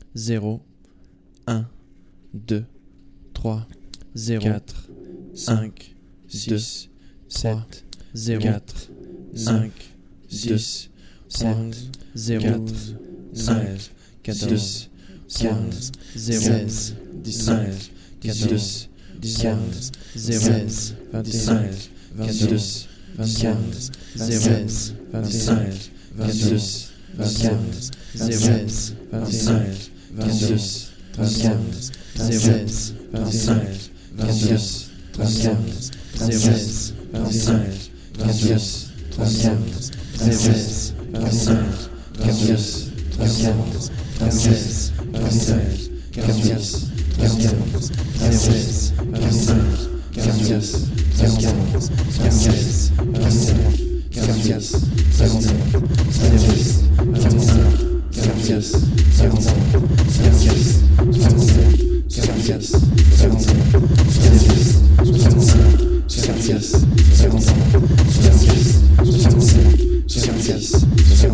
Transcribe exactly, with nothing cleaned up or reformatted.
zéro, un, deux, trois, zéro, quatre, cinq, six, sept, zéro, quatre, cinq, six, sept, zéro, cinq, quatorze, quinze, zéro, seize, dix-neuf, dix-huit, dix-neuf, zéro, vingt-cinq, vingt-deux, vingt-quinze, zéro, vingt-cinq, vingt-deux, vingt-quinze, zéro, vingt-cinq, vingt-deux, vingt-quinze, zéro, vingt-cinq, vingt-deux, vingt-quinze, zéro, vingt-cinq, vingt-deux, vingt-quinze, zéro, vingt-cinq, vingt-deux, vingt-quinze, quinze, vingt-cinq, quinze, vingt-quinze, seize, vingt-cinq, quinze, vingt-quinze, quinze, vingt-cinq, quinze, vingt-cinq, zéro, vingt-cinq, quinze, vingt-cinq, quinze, vingt-cinq, quinze, vingt-cinq, zéro, vingt-cinq, quinze, vingt-cinq, quinze, vingt-cinq, quinze,